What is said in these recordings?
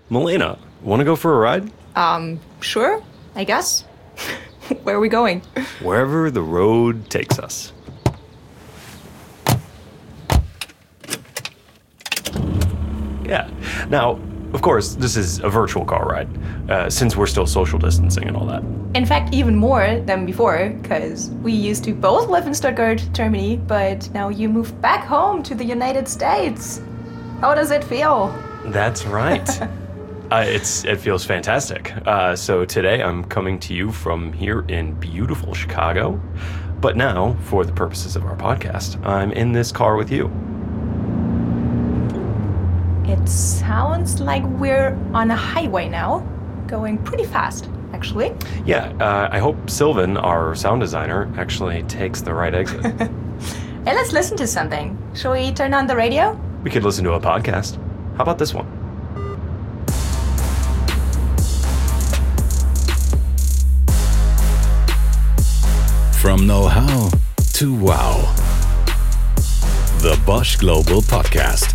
Milena, want to go for a ride? Sure, I guess. Where are we going? Wherever the road takes us. Yeah. Now, of course, this is a virtual car ride, since we're still social distancing and all that. In fact, even more than before, because we used to both live in Stuttgart, Germany, but now you moved back home to the United States. How does it feel? That's right. It feels fantastic. So today I'm coming to you from here in beautiful Chicago. But now, for the purposes of our podcast, I'm in this car with you. It sounds like we're on a highway now, going pretty fast, actually. Yeah, I hope Sylvan, our sound designer, actually takes the right exit. Hey, let's listen to something. Shall we turn on the radio? We could listen to a podcast. How about this one? From know-how to wow. The Bosch Global Podcast.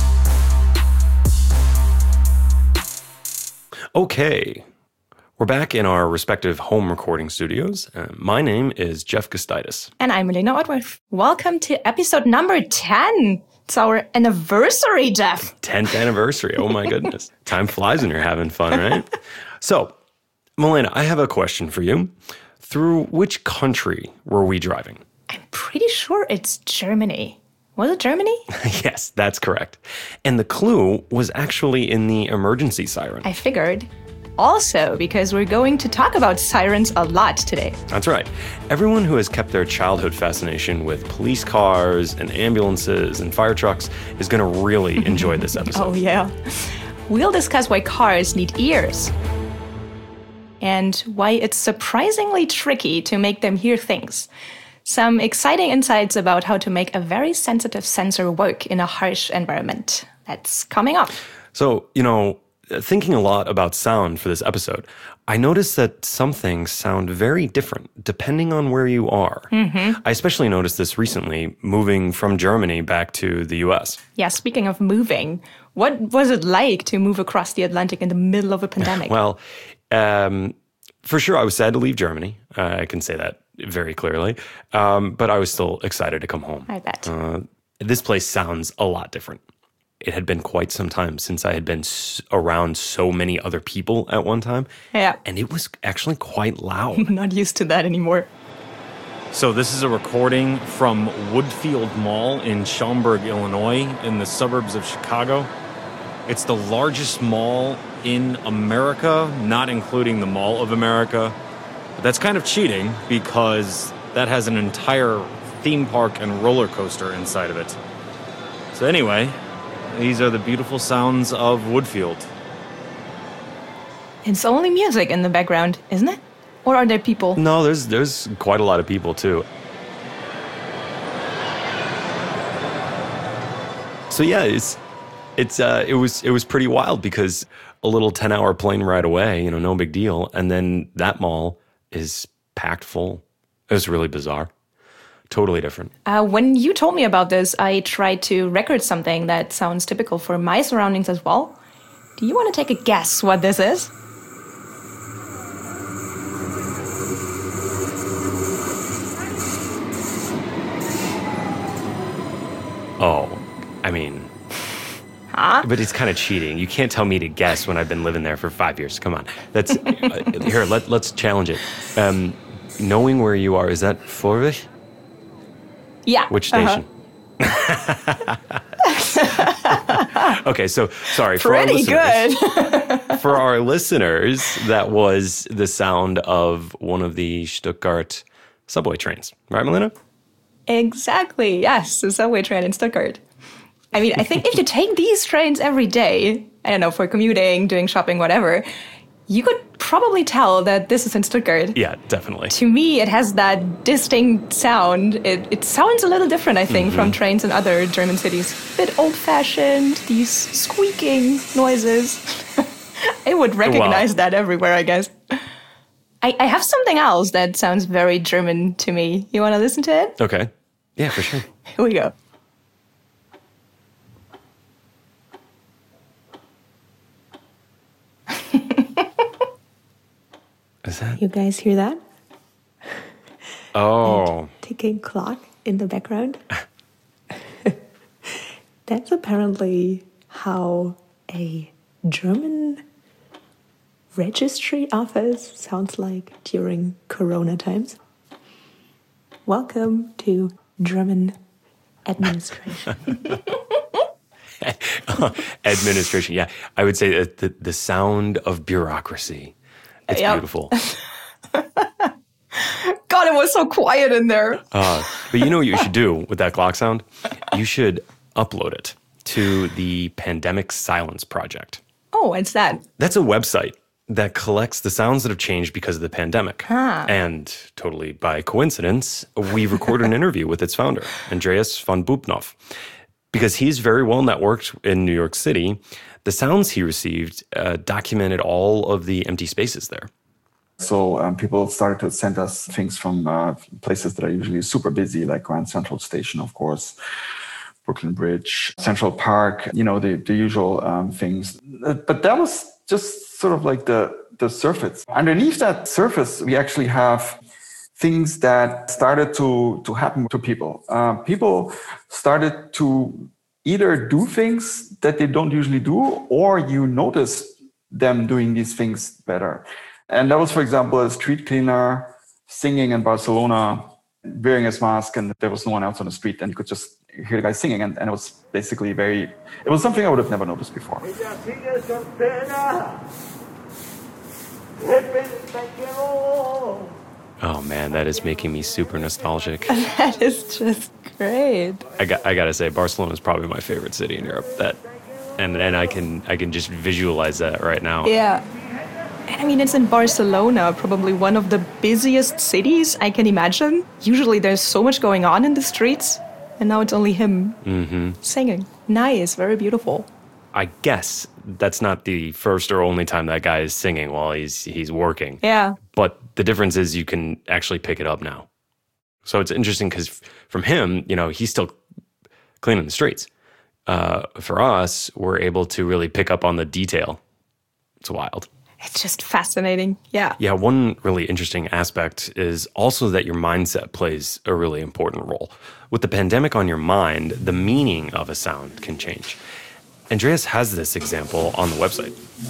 Okay, we're back in our respective home recording studios. My name is Jeff Gustitis. And I'm Milena Ortworth. Welcome to episode number 10. It's our anniversary, Jeff. 10th anniversary. Oh my goodness. Time flies when you're having fun, right? So, Milena, I have a question for you. Through which country were we driving? I'm pretty sure it's Germany. Was it Germany? Yes, that's correct. And the clue was actually in the emergency siren. I figured. Also, because we're going to talk about sirens a lot today. That's right. Everyone who has kept their childhood fascination with police cars and ambulances and fire trucks is going to really enjoy this episode. Oh, yeah. We'll discuss why cars need ears and why it's surprisingly tricky to make them hear things. Some exciting insights about how to make a very sensitive sensor work in a harsh environment. That's coming up. So, thinking a lot about sound for this episode, I noticed that some things sound very different depending on where you are. Mm-hmm. I especially noticed this recently, moving from Germany back to the US. Yeah, speaking of moving, what was it like to move across the Atlantic in the middle of a pandemic? Well, for sure, I was sad to leave Germany. I can say that very clearly. But I was still excited to come home. I bet. This place sounds a lot different. It had been quite some time since I had been around so many other people at one time. Yeah. And it was actually quite loud. Not used to that anymore. So this is a recording from Woodfield Mall in Schaumburg, Illinois, in the suburbs of Chicago. It's the largest mall in America, not including the Mall of America. But that's kind of cheating because that has an entire theme park and roller coaster inside of it. So anyway, these are the beautiful sounds of Woodfield. It's only music in the background, isn't it? Or are there people? No, there's quite a lot of people too. So yeah, it was pretty wild because a little 10-hour plane ride away, no big deal, and then that mall is packed full. It was really bizarre. Totally different. When you told me about this, I tried to record something that sounds typical for my surroundings as well. Do you want to take a guess what this is? Oh, I mean... Huh? But it's kind of cheating. You can't tell me to guess when I've been living there for 5 years. Come on. That's here, let's challenge it. Knowing where you are, is that Vorweg? Yeah. Which station? Okay, so sorry. Pretty good. For our listeners, that was the sound of one of the Stuttgart subway trains. Right, Milena? Exactly. Yes, the subway train in Stuttgart. I mean, I think if you take these trains every day, I don't know, for commuting, doing shopping, whatever, you could probably tell that this is in Stuttgart. Yeah, definitely. To me, it has that distinct sound. It sounds a little different, I think, from trains in other German cities. A bit old-fashioned, these squeaking noises. I would recognize that everywhere, I guess. I have something else that sounds very German to me. You want to listen to it? Okay. Yeah, for sure. Here we go. Is that? You guys hear that? Oh. Ticking clock in the background. That's apparently how a German registry office sounds like during Corona times. Welcome to German administration. Administration, yeah. I would say that the sound of bureaucracy. It's beautiful. God, it was so quiet in there. But you know what you should do with that clock sound? You should upload it to the Pandemic Silence Project. Oh, what's that? That's a website that collects the sounds that have changed because of the pandemic. And totally by coincidence, we recorded an interview with its founder, Andreas von Bubnow. Because he's very well networked in New York City, the sounds he received documented all of the empty spaces there. So people started to send us things from places that are usually super busy, like Grand Central Station, of course, Brooklyn Bridge, Central Park, the usual things. But that was just sort of like the surface. Underneath that surface, we actually have things that started to happen to people. People started to either do things that they don't usually do, or you notice them doing these things better. And that was, for example, a street cleaner singing in Barcelona, wearing his mask, and there was no one else on the street, and you could just hear the guy singing, and it was basically it was something I would have never noticed before. Oh man, that is making me super nostalgic. That is just great. I gotta say, Barcelona is probably my favorite city in Europe. And I can just visualize that right now. Yeah. And I mean, it's in Barcelona, probably one of the busiest cities I can imagine. Usually there's so much going on in the streets, and now it's only him singing. Nice, very beautiful. I guess that's not the first or only time that guy is singing while he's working. Yeah. But the difference is you can actually pick it up now. So it's interesting because from him, he's still cleaning the streets. For us, we're able to really pick up on the detail. It's wild. It's just fascinating. Yeah. Yeah, one really interesting aspect is also that your mindset plays a really important role. With the pandemic on your mind, the meaning of a sound can change. Andreas has this example on the website.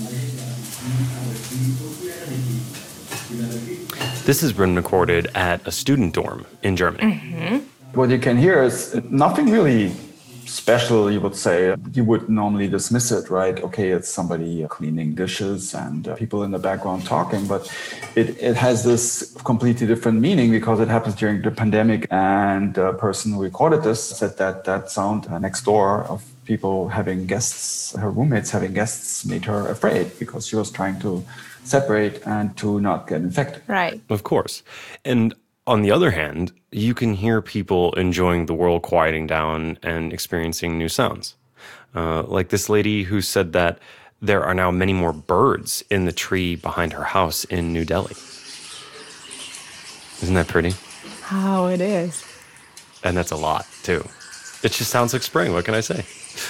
This has been recorded at a student dorm in Germany. Mm-hmm. What you can hear is nothing really special, you would say. You would normally dismiss it, right? Okay, it's somebody cleaning dishes and people in the background talking, but it has this completely different meaning because it happens during the pandemic. And the person who recorded this said that sound next door of people having guests, her roommates having guests, made her afraid because she was trying to separate and to not get infected. Right. Of course. And on the other hand, you can hear people enjoying the world quieting down and experiencing new sounds. Like this lady who said that there are now many more birds in the tree behind her house in New Delhi. Isn't that pretty? Oh, it is. And that's a lot, too. It just sounds like spring. What can I say?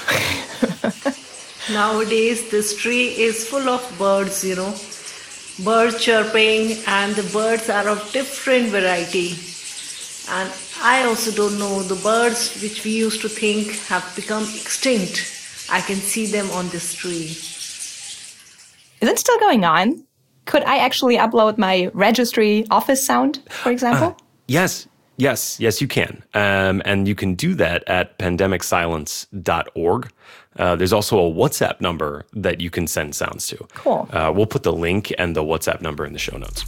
Nowadays, this tree is full of birds, birds chirping, and the birds are of different variety. And I also don't know, the birds which we used to think have become extinct. I can see them on this tree. Is it still going on? Could I actually upload my registry office sound, for example? Yes, you can. And you can do that at pandemicsilence.org. There's also a WhatsApp number that you can send sounds to. Cool. We'll put the link and the WhatsApp number in the show notes.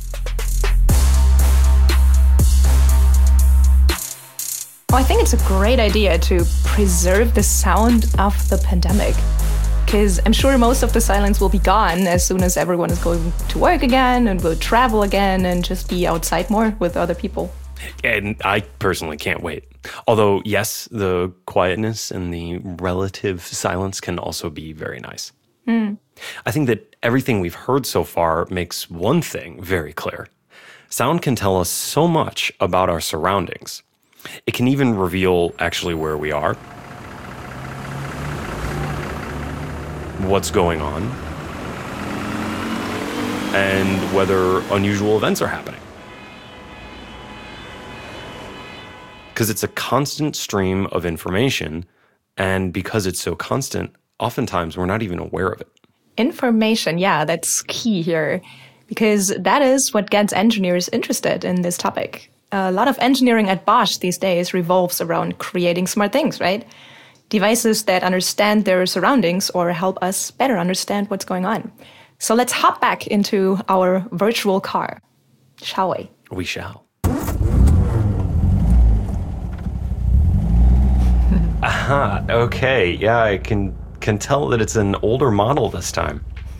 Well, I think it's a great idea to preserve the sound of the pandemic. Because I'm sure most of the silence will be gone as soon as everyone is going to work again and will travel again and just be outside more with other people. And I personally can't wait. Although, yes, the quietness and the relative silence can also be very nice. I think that everything we've heard so far makes one thing very clear. Sound can tell us so much about our surroundings. It can even reveal actually where we are, what's going on, and whether unusual events are happening. Because it's a constant stream of information, and because it's so constant, oftentimes we're not even aware of it. Information, yeah, that's key here, because that is what gets engineers interested in this topic. A lot of engineering at Bosch these days revolves around creating smart things, right? Devices that understand their surroundings or help us better understand what's going on. So let's hop back into our virtual car, shall we? We shall. Aha, okay. Yeah, I can tell that it's an older model this time.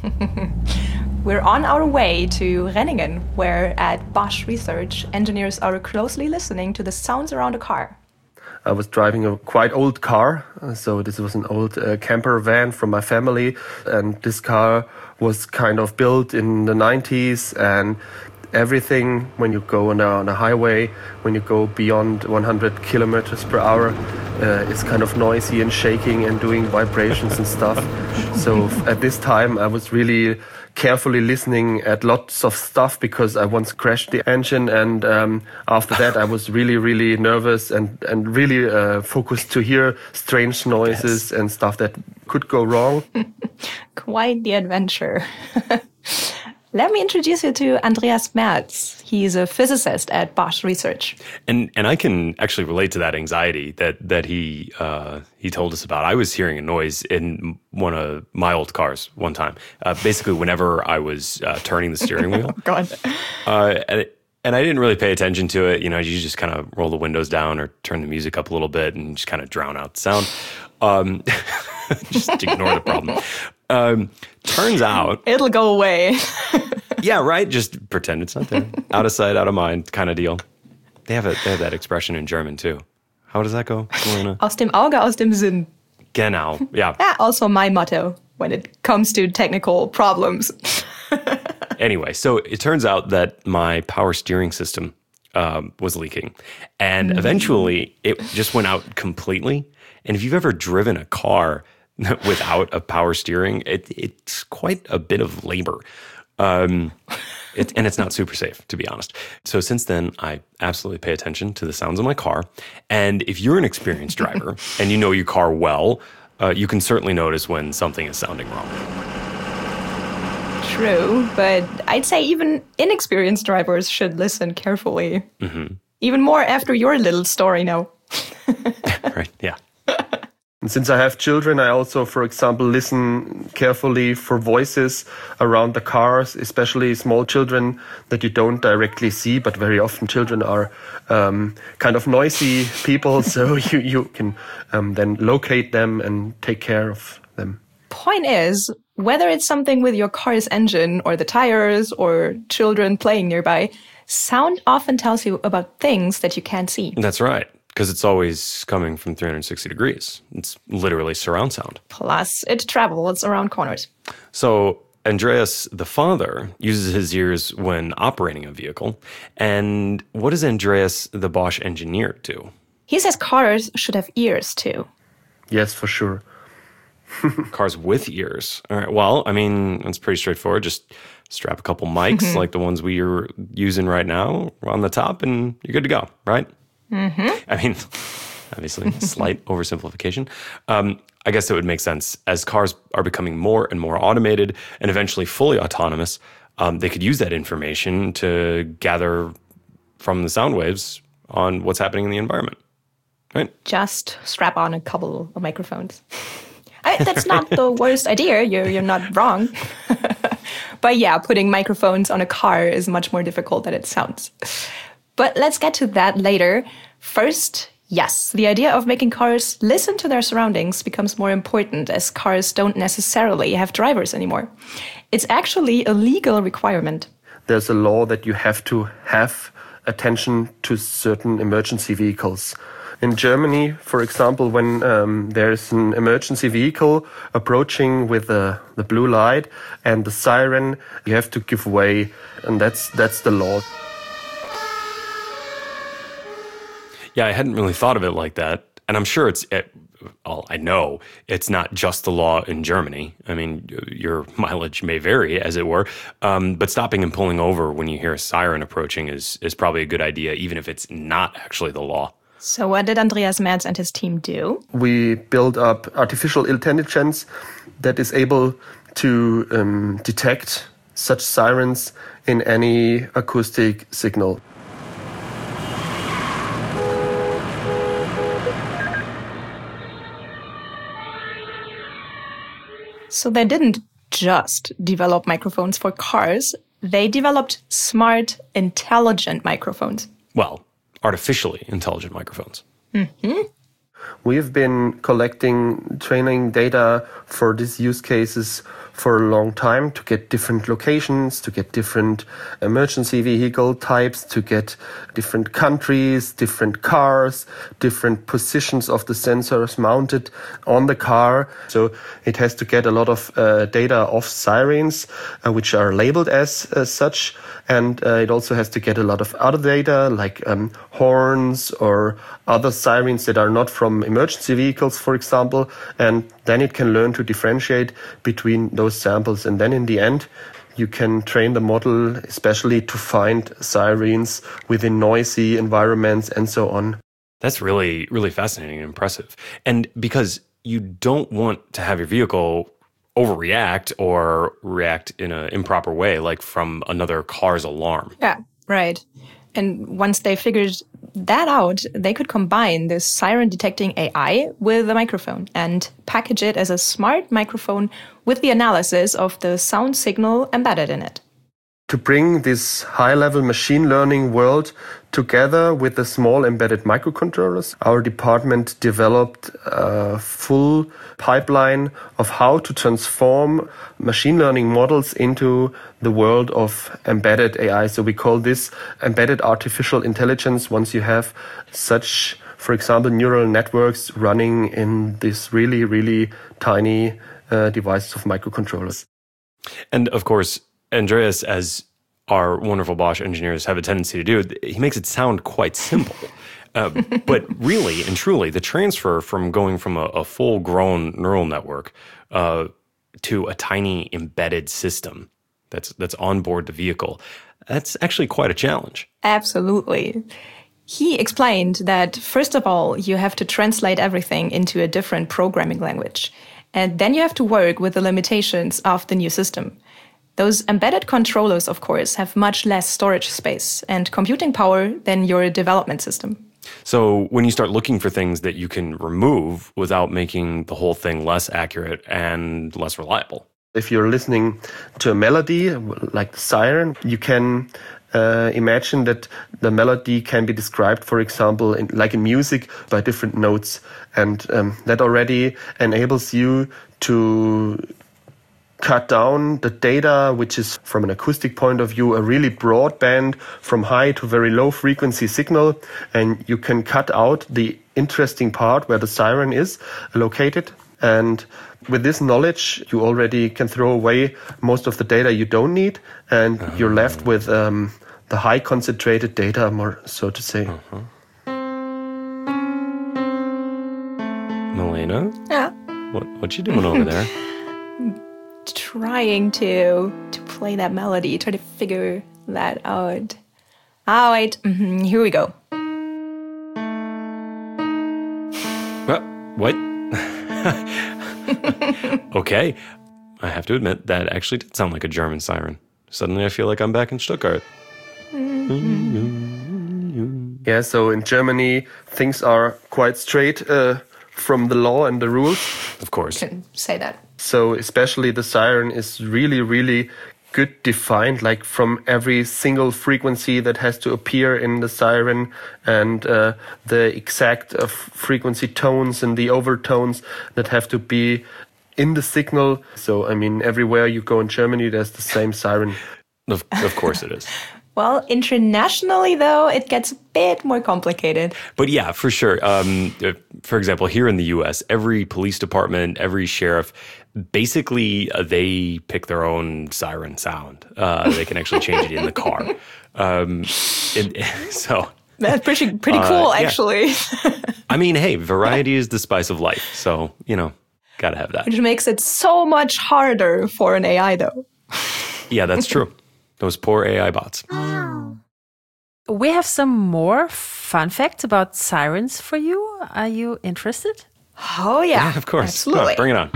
We're on our way to Renningen, where at Bosch Research, engineers are closely listening to the sounds around a car. I was driving a quite old car, so this was an old camper van from my family, and this car was kind of built in the 90s, and everything, when you go on a highway, when you go beyond 100 kilometers per hour, is kind of noisy and shaking and doing vibrations and stuff. So at this time, I was really carefully listening at lots of stuff because I once crashed the engine, and after that I was really, really nervous and really focused to hear strange noises and stuff that could go wrong. Quite the adventure. Let me introduce you to Andreas Merz. He's a physicist at Bosch Research. And I can actually relate to that anxiety that he told us about. I was hearing a noise in one of my old cars one time. Basically, whenever I was turning the steering wheel. Oh, God. And I didn't really pay attention to it. You know, you just kind of roll the windows down or turn the music up a little bit and just kind of drown out the sound. Just ignore the problem. Turns out It'll go away. yeah, right. Just pretend it's not there. Out of sight, out of mind kind of deal. They have that expression in German too. How does that go, Marina? Aus dem Auge, aus dem Sinn. Genau. Yeah. Yeah, also my motto when it comes to technical problems. Anyway, so it turns out that my power steering system was leaking. And eventually it just went out completely. And if you've ever driven a car without a power steering, it's quite a bit of labor. And it's not super safe, to be honest. So since then, I absolutely pay attention to the sounds of my car. And if you're an experienced driver and you know your car well, you can certainly notice when something is sounding wrong. True, but I'd say even inexperienced drivers should listen carefully. Mm-hmm. Even more after your little story now. Right, yeah. And since I have children, I also, for example, listen carefully for voices around the cars, especially small children that you don't directly see, but very often children are kind of noisy people, so you can then locate them and take care of them. Point is, whether it's something with your car's engine or the tires or children playing nearby, sound often tells you about things that you can't see. That's right. Because it's always coming from 360 degrees. It's literally surround sound. Plus, it travels around corners. So Andreas, the father, uses his ears when operating a vehicle. And what does Andreas, the Bosch engineer, do? He says cars should have ears, too. Yes, for sure. Cars with ears. All right. Well, I mean, it's pretty straightforward. Just strap a couple mics like the ones we are using right now on the top, and you're good to go, right? Mm-hmm. I mean, obviously, slight oversimplification. I guess it would make sense. As cars are becoming more and more automated and eventually fully autonomous, they could use that information to gather from the sound waves on what's happening in the environment, right? Just strap on a couple of microphones. That's not the worst idea. You're not wrong. But yeah, putting microphones on a car is much more difficult than it sounds. But let's get to that later. First, yes, the idea of making cars listen to their surroundings becomes more important as cars don't necessarily have drivers anymore. It's actually a legal requirement. There's a law that you have to have attention to certain emergency vehicles. In Germany, for example, when there's an emergency vehicle approaching with the blue light and the siren, you have to give way, and that's the law. Yeah, I hadn't really thought of it like that. And I'm sure I know it's not just the law in Germany. I mean, your mileage may vary, as it were, but stopping and pulling over when you hear a siren approaching is probably a good idea, even if it's not actually the law. So what did Andreas Merz and his team do? We built up artificial intelligence that is able to detect such sirens in any acoustic signal. So they didn't just develop microphones for cars, they developed smart, intelligent microphones. Well, artificially intelligent microphones. Mm-hmm. We've been collecting training data for these use cases for a long time to get different locations, to get different emergency vehicle types, to get different countries, different cars, different positions of the sensors mounted on the car. So it has to get a lot of data of sirens, which are labeled as such. And it also has to get a lot of other data like horns or other sirens that are not from emergency vehicles, for example. And then it can learn to differentiate between those samples. And then in the end, you can train the model, especially to find sirens within noisy environments and so on. That's really, really fascinating and impressive. And because you don't want to have your vehicle overreact or react in an improper way, like from another car's alarm. Yeah, right. And once they figured that out, they could combine this siren detecting AI with the microphone and package it as a smart microphone with the analysis of the sound signal embedded in it. To bring this high-level machine learning world together with the small embedded microcontrollers, our department developed a full pipeline of how to transform machine learning models into the world of embedded AI. So we call this embedded artificial intelligence once you have such, for example, neural networks running in these really, really tiny devices of microcontrollers. And of course, Andreas, as our wonderful Bosch engineers have a tendency to do, he makes it sound quite simple. But really and truly, the transfer from going from a full-grown neural network to a tiny embedded system that's on board the vehicle, that's actually quite a challenge. Absolutely. He explained that, first of all, you have to translate everything into a different programming language. And then you have to work with the limitations of the new system. Those embedded controllers, of course, have much less storage space and computing power than your development system. So when you start looking for things that you can remove without making the whole thing less accurate and less reliable. If you're listening to a melody, like the siren, you can imagine that the melody can be described, for example, like in music, by different notes. And that already enables you to cut down the data, which is from an acoustic point of view, a really broad band from high to very low frequency signal. And you can cut out the interesting part where the siren is located. And with this knowledge, you already can throw away most of the data you don't need. And you're left with the high concentrated data, more so to say. Milena? Yeah. What you doing over there? Trying to play that melody, try to figure that out. Oh, wait. Here we go. What? Okay. I have to admit, that actually did sound like a German siren. Suddenly I feel like I'm back in Stuttgart. Yeah, so in Germany, things are quite straight from the law and the rules. Of course. Can say that. So especially the siren is really, really good defined, like from every single frequency that has to appear in the siren and the exact frequency tones and the overtones that have to be in the signal. So, I mean, everywhere you go in Germany, there's the same siren. Of course it is. Well, internationally, though, it gets a bit more complicated. But yeah, for sure. For example, here in the U.S., every police department, every sheriff, basically they pick their own siren sound. They can actually change it in the car. So That's pretty cool, actually. I mean, hey, variety is the spice of life. So, gotta have that. Which makes it so much harder for an AI, though. Yeah, that's true. Those poor AI bots. We have some more fun facts about sirens for you. Are you interested? Oh, yeah. Of course. Absolutely. Bring it on.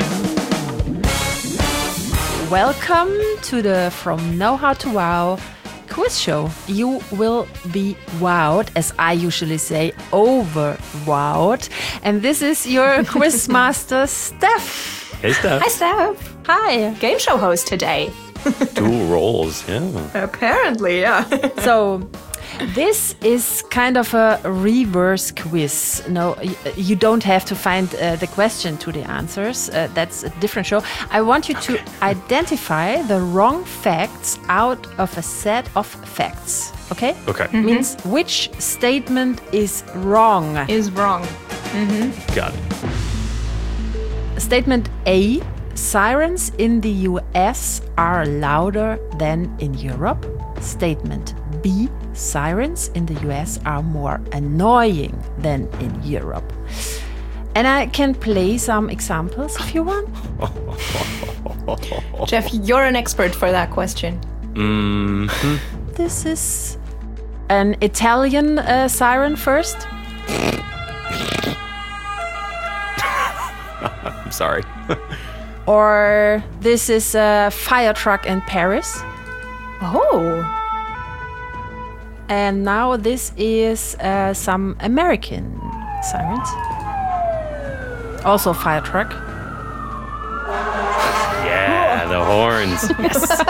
Welcome to the From Know How to Wow quiz show. You will be wowed, as I usually say, over-wowed. And this is your quiz master, Steph. Hey, Steph. Hi, Steph. Hi. Game show host today. Dual roles, yeah. Apparently, yeah. So, this is kind of a reverse quiz. No, you don't have to find the question to the answers. That's a different show. I want you to identify the wrong facts out of a set of facts. Okay? Okay. Means which statement is wrong. Is wrong. Got it. Statement A. Sirens in the US are louder than in Europe. Statement B. Sirens in the US are more annoying than in Europe. And I can play some examples if you want. Jeff, you're an expert for that question. This is an Italian siren first. I'm sorry. Or this is a fire truck in Paris. Oh. And now this is some American sirens. Also fire truck. Yeah, the horns. Yes.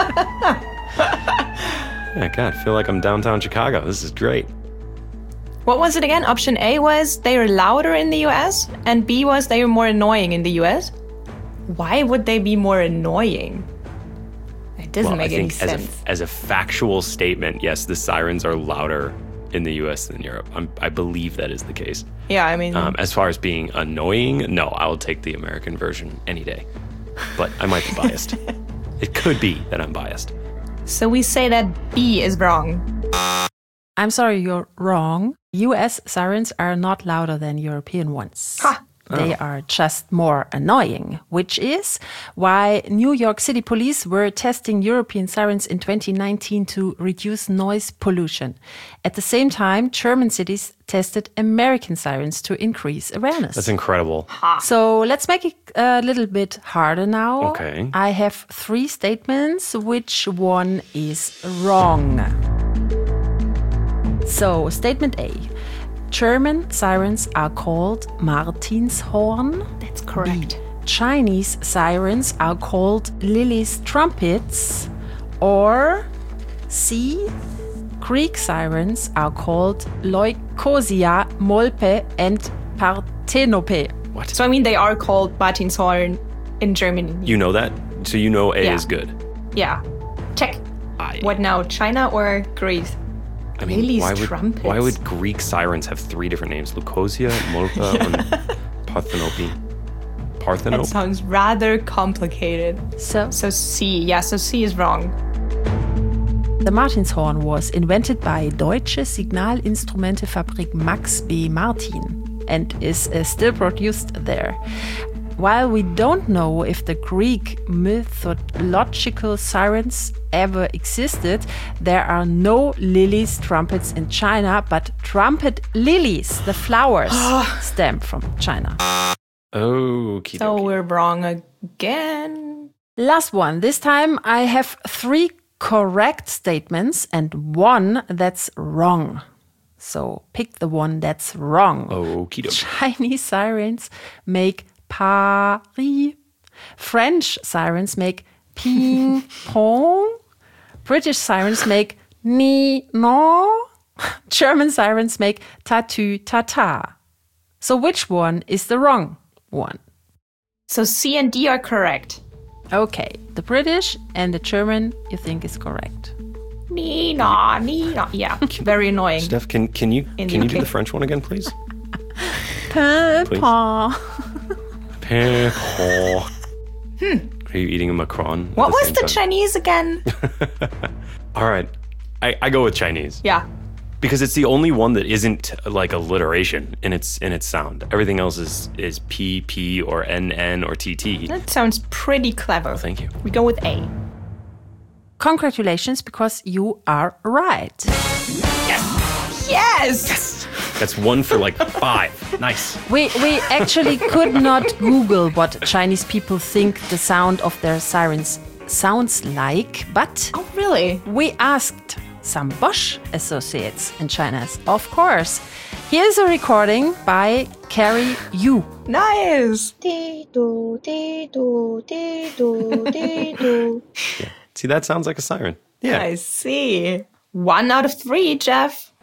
Oh, God, I feel like I'm downtown Chicago. This is great. What was it again? Option A was they are louder in the US, and B was they are more annoying in the US. Why would they be more annoying? It doesn't make any sense. As a factual statement, yes, the sirens are louder in the US than Europe. I believe that is the case. Yeah, I mean... as far as being annoying, no, I will take the American version any day. But I might be biased. It could be that I'm biased. So we say that B is wrong. I'm sorry, you're wrong. US sirens are not louder than European ones. Ha! They are just more annoying, which is why New York City police were testing European sirens in 2019 to reduce noise pollution. At the same time, German cities tested American sirens to increase awareness. That's incredible. So let's make it a little bit harder now. Okay. I have 3 statements. Which one is wrong? So, statement A. German sirens are called Martinshorn. That's correct. B. Chinese sirens are called Lily's trumpets. Or C. Greek sirens are called Leucosia, Molpe, and Parthenope. What? So I mean they are called Martinshorn in Germany. You know that? So you know A is good. Yeah. Check. What now, China or Greece? I mean, Lily's trumpets. why would Greek sirens have 3 different names? Leucosia, Molpa, and Parthenope? That sounds rather complicated. So C. Yeah, so C is wrong. The Martinshorn was invented by Deutsche Signalinstrumentefabrik Max B. Martin and is still produced there. While we don't know if the Greek mythological sirens ever existed, there are no lilies trumpets in China, but trumpet lilies, the flowers, stem from China. Okie So dokie. we're wrong again. Last one. This time I have 3 correct statements and 1 that's wrong. So pick the one that's wrong. Okie dokie. Chinese sirens make Paris. French sirens make ping pong. British sirens make ni no. German sirens make tatu tata. So which one is the wrong one? So C and D are correct. Okay, the British and the German you think is correct. Nina, Nina. Yeah, very annoying. Steph, can you In do UK. the French one again, please? Ping-pong. Are you eating a Macron? at What the was same the time? Chinese again? All right, I go with Chinese. Yeah. Because it's the only one that isn't like alliteration in its sound. Everything else is P, P, or NN, or TT. That sounds pretty clever. Oh, thank you. We go with A. Congratulations, because you are right. Yes! That's 1 for like 5. Nice. We actually could not Google what Chinese people think the sound of their sirens sounds like, but Oh, really? we asked some Bosch associates in China, of course. Here's a recording by Carrie Yu. Nice! See, that sounds like a siren. Yeah. I see. 1 out of 3, Jeff.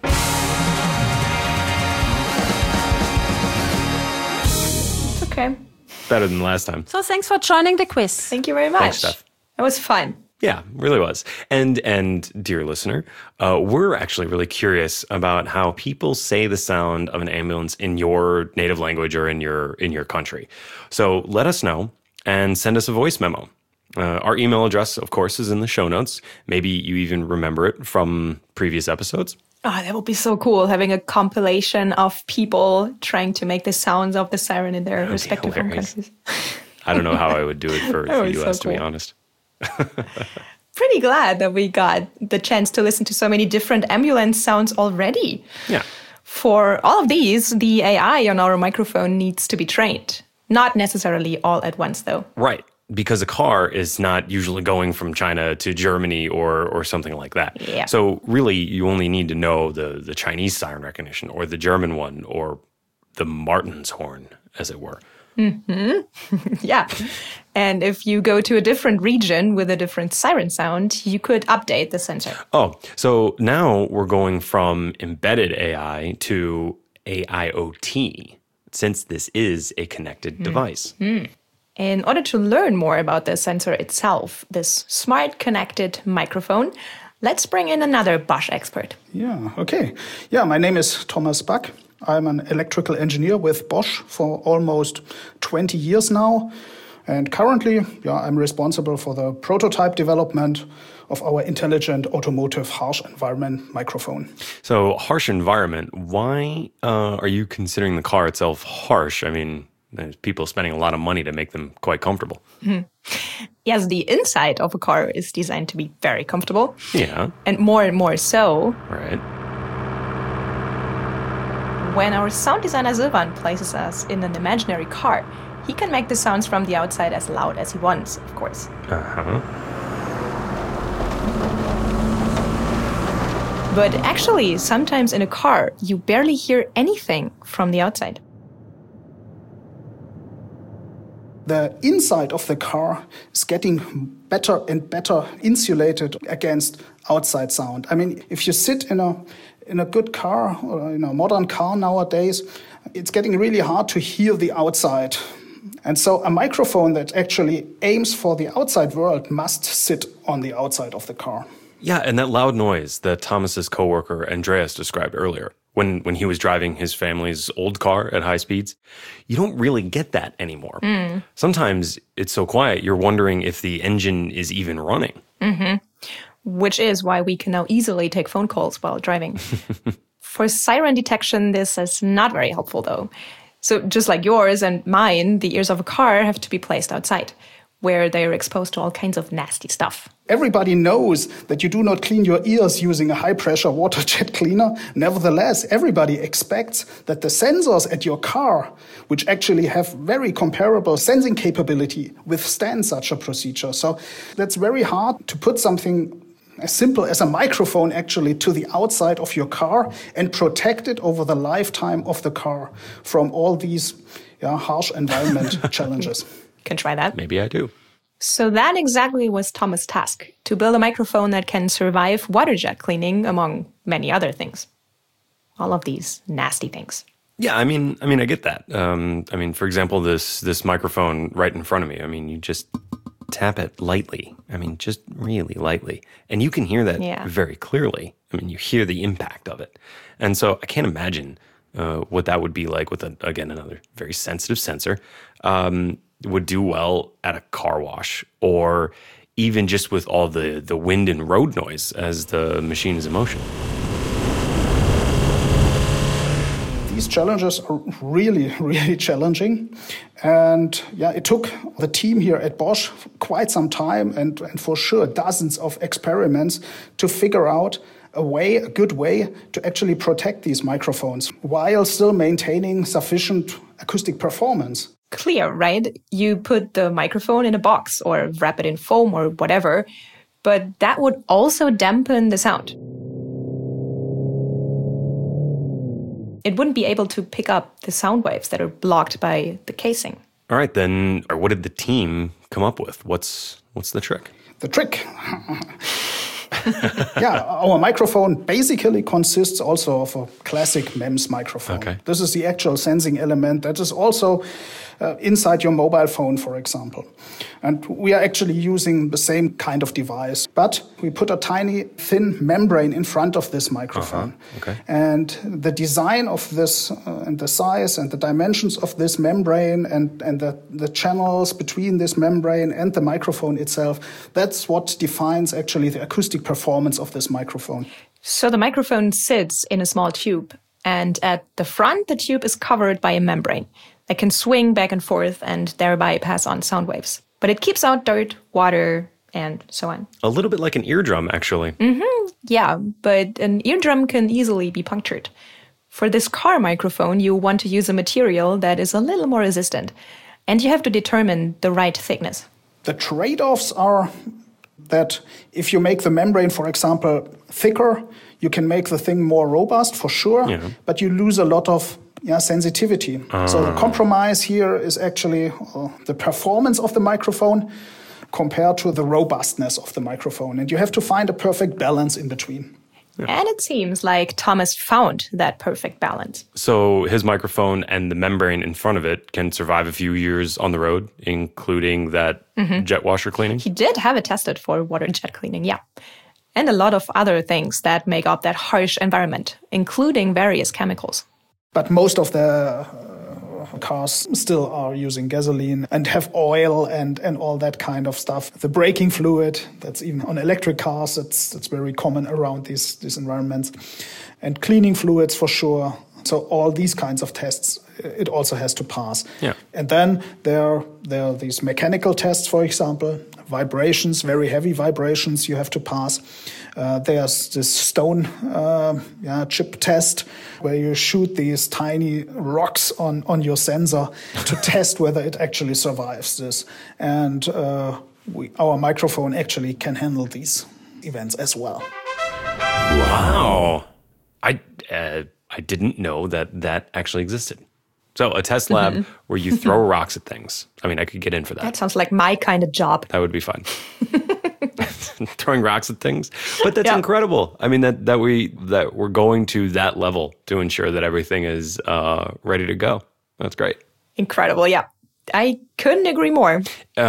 Okay. Better than last time. So thanks for joining the quiz. Thank you very much. Thanks, Steph. That was fun. Yeah, really was. And dear listener, we're actually really curious about how people say the sound of an ambulance in your native language or in your country. So let us know and send us a voice memo. Our email address, of course, is in the show notes. Maybe you even remember it from previous episodes. Oh, that would be so cool, having a compilation of people trying to make the sounds of the siren in their respective home hilarious. countries. I don't know how I would do it for That the was so US, to be cool. honest. Pretty glad that we got the chance to listen to so many different ambulance sounds already. Yeah. For all of these, the AI on our microphone needs to be trained. Not necessarily all at once, though. Right. Because a car is not usually going from China to Germany or something like that. Yeah. So really, you only need to know the Chinese siren recognition or the German one or the Martin's horn, as it were. Yeah. And if you go to a different region with a different siren sound, you could update the sensor. Oh, so now we're going from embedded AI to AIoT, since this is a connected device. In order to learn more about the sensor itself, this smart connected microphone, let's bring in another Bosch expert. Yeah, okay. Yeah, my name is Thomas Back. I'm an electrical engineer with Bosch for almost 20 years now. And currently, I'm responsible for the prototype development of our intelligent automotive harsh environment microphone. So harsh environment, why are you considering the car itself harsh? I mean, there's people spending a lot of money to make them quite comfortable. Yes, the inside of a car is designed to be very comfortable. Yeah. And more so, Right. when our sound designer Silvan places us in an imaginary car, he can make the sounds from the outside as loud as he wants, of course. Uh-huh. But actually, sometimes in a car, you barely hear anything from the outside. The inside of the car is getting better and better insulated against outside sound. I mean, if you sit in a good car or in a modern car nowadays, it's getting really hard to hear the outside. And so a microphone that actually aims for the outside world must sit on the outside of the car. Yeah, and that loud noise that Thomas's coworker Andreas described earlier, when he was driving his family's old car at high speeds, you don't really get that anymore. Sometimes it's so quiet, you're wondering if the engine is even running. Which is why we can now easily take phone calls while driving. For siren detection, this is not very helpful, though. So just like yours and mine, the ears of a car have to be placed outside, where they are exposed to all kinds of nasty stuff. Everybody knows that you do not clean your ears using a high-pressure water jet cleaner. Nevertheless, everybody expects that the sensors at your car, which actually have very comparable sensing capability, withstand such a procedure. So that's very hard to put something as simple as a microphone actually to the outside of your car and protect it over the lifetime of the car from all these harsh environment challenges. Can try that. Maybe I do. So that exactly was Thomas' task, to build a microphone that can survive water jet cleaning, among many other things. All of these nasty things. Yeah, I mean, I get that. For example, this microphone right in front of me. I mean, you just tap it lightly. I mean, just really lightly, and you can hear that very clearly. I mean, you hear the impact of it, and so I can't imagine what that would be like with another very sensitive sensor. Would do well at a car wash, or even just with all the wind and road noise as the machine is in motion. these challenges are really, really challenging. And yeah, it took the team here at Bosch quite some time and for sure dozens of experiments to figure out a good way to actually protect these microphones while still maintaining sufficient acoustic performance. Clear, right? You put the microphone in a box or wrap it in foam or whatever, but that would also dampen the sound. It wouldn't be able to pick up the sound waves that are blocked by the casing. All right, then, what did the team come up with? What's the trick? The trick? Yeah, our microphone basically consists also of a classic MEMS microphone. Okay. This is the actual sensing element that is also inside your mobile phone, for example. And we are actually using the same kind of device, but we put a tiny thin membrane in front of this microphone. Okay. And the design of this and the size and the dimensions of this membrane and the channels between this membrane and the microphone itself, that's what defines actually the acoustic performance of this microphone. So the microphone sits in a small tube, and at the front, the tube is covered by a membrane that can swing back and forth and thereby pass on sound waves. But it keeps out dirt, water, and so on. A little bit like an eardrum, actually. Yeah, but an eardrum can easily be punctured. For this car microphone, you want to use a material that is a little more resistant, and you have to determine the right thickness. The trade-offs are that if you make the membrane, for example, thicker, you can make the thing more robust, for sure, but you lose a lot of sensitivity. So the compromise here is actually the performance of the microphone compared to the robustness of the microphone. And you have to find a perfect balance in between. Yeah. And it seems like Thomas found that perfect balance. So his microphone and the membrane in front of it can survive a few years on the road, including that jet washer cleaning? He did have it tested for water jet cleaning, yeah. And a lot of other things that make up that harsh environment, including various chemicals. But most of the cars still are using gasoline and have oil and all that kind of stuff. The braking fluid, that's even on electric cars, that's very common around these environments. And cleaning fluids for sure. So all these kinds of tests, it also has to pass. Yeah. And then there are these mechanical tests, for example, vibrations, very heavy vibrations you have to pass. There's this stone chip test where you shoot these tiny rocks on your sensor to test whether it actually survives this. And our microphone actually can handle these events as well. Wow. I didn't know that actually existed. So a test lab where you throw rocks at things. I mean, I could get in for that. That sounds like my kind of job. That would be fun. Throwing rocks at things. But that's incredible. I mean, that we're going to that level to ensure that everything is ready to go. That's great. Incredible, yeah. I couldn't agree more.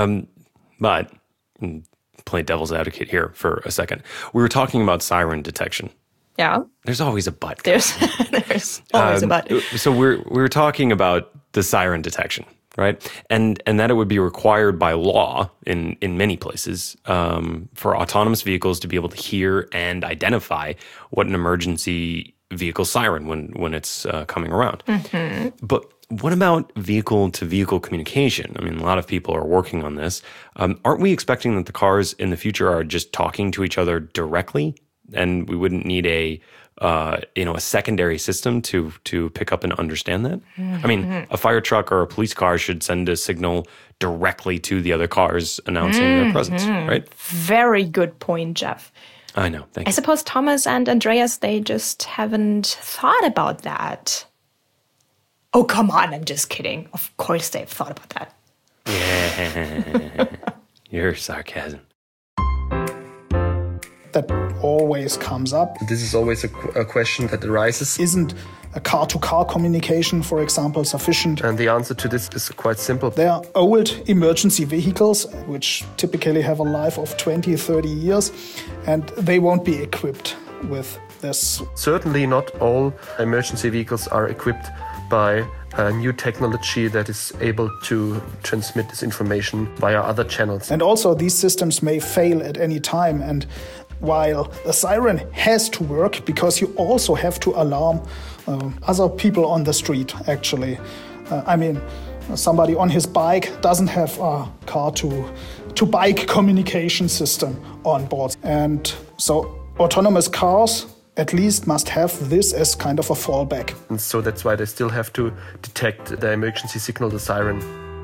But play devil's advocate here for a second. We were talking about siren detection. Yeah. There's always a but. There's always a but. So we were talking about the siren detection, right? And that it would be required by law in many places for autonomous vehicles to be able to hear and identify what an emergency vehicle siren when it's coming around. But what about vehicle-to-vehicle communication? I mean, a lot of people are working on this. Aren't we expecting that the cars in the future are just talking to each other directly? And we wouldn't need a secondary system to pick up and understand that. I mean, a fire truck or a police car should send a signal directly to the other cars announcing their presence, right? Very good point, Jeff. I know. Thank you. I suppose Thomas and Andreas, they just haven't thought about that. Oh, come on, I'm just kidding. Of course they've thought about that. Yeah, your sarcasm. That always comes up. This is always a question that arises. Isn't a car-to-car communication, for example, sufficient? And the answer to this is quite simple. There are old emergency vehicles, which typically have a life of 20, 30 years, and they won't be equipped with this. Certainly not all emergency vehicles are equipped by a new technology that is able to transmit this information via other channels. And also these systems may fail at any time, and while the siren has to work because you also have to alarm other people on the street, actually. Somebody on his bike doesn't have a car-to-bike communication system on board. And so autonomous cars at least must have this as kind of a fallback. And so that's why they still have to detect the emergency signal, the siren.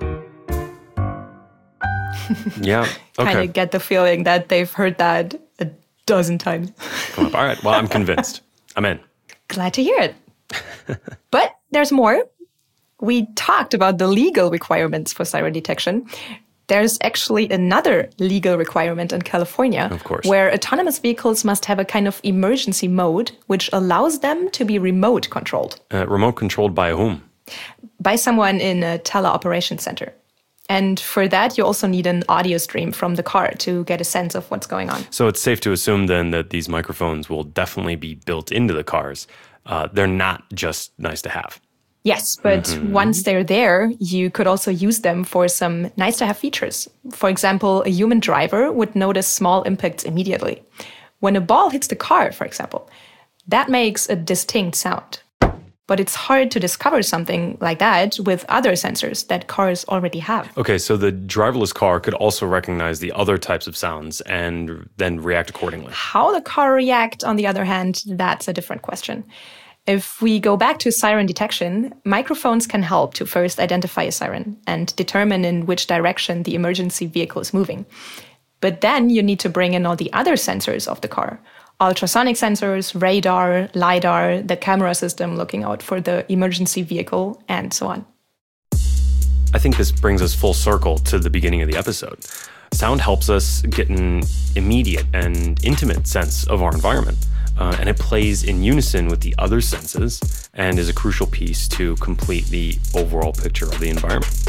Yeah, okay. Kind of get the feeling that they've heard that a dozen times. All right, well, I'm convinced. I'm in. Glad to hear it. But there's more. We talked about the legal requirements for siren detection. There's actually another legal requirement in California, of course, where autonomous vehicles must have a kind of emergency mode, which allows them to be remote controlled. Remote controlled by whom? By someone in a teleoperations center. And for that, you also need an audio stream from the car to get a sense of what's going on. So it's safe to assume then that these microphones will definitely be built into the cars. They're not just nice to have. Yes, but once they're there, you could also use them for some nice-to-have features. For example, a human driver would notice small impacts immediately. When a ball hits the car, for example, that makes a distinct sound. But it's hard to discover something like that with other sensors that cars already have. Okay, so the driverless car could also recognize the other types of sounds and then react accordingly. How the car reacts, on the other hand, that's a different question. If we go back to siren detection, microphones can help to first identify a siren and determine in which direction the emergency vehicle is moving. But then you need to bring in all the other sensors of the car. Ultrasonic sensors, radar, LiDAR, the camera system looking out for the emergency vehicle, and so on. I think this brings us full circle to the beginning of the episode. Sound helps us get an immediate and intimate sense of our environment. And it plays in unison with the other senses and is a crucial piece to complete the overall picture of the environment.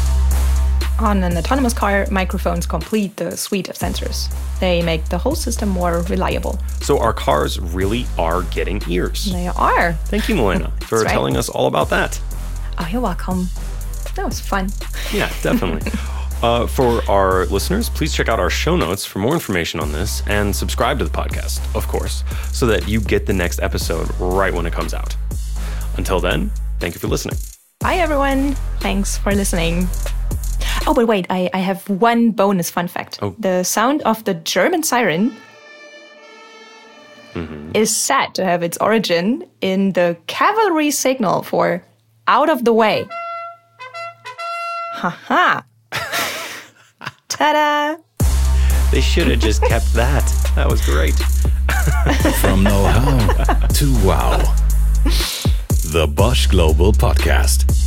On an autonomous car, microphones complete the suite of sensors. They make the whole system more reliable. So our cars really are getting ears. They are. Thank you, Milena, for telling us all about that. Oh, you're welcome. That was fun. Yeah, definitely. For our listeners, please check out our show notes for more information on this and subscribe to the podcast, of course, so that you get the next episode right when it comes out. Until then, thank you for listening. Bye, everyone. Thanks for listening. Oh, but wait, I have one bonus fun fact. Oh. The sound of the German siren is said to have its origin in the cavalry signal for out of the way. Ha-ha. Ta-da! They should have just kept that. That was great. From know-how to wow. The Bosch Global Podcast.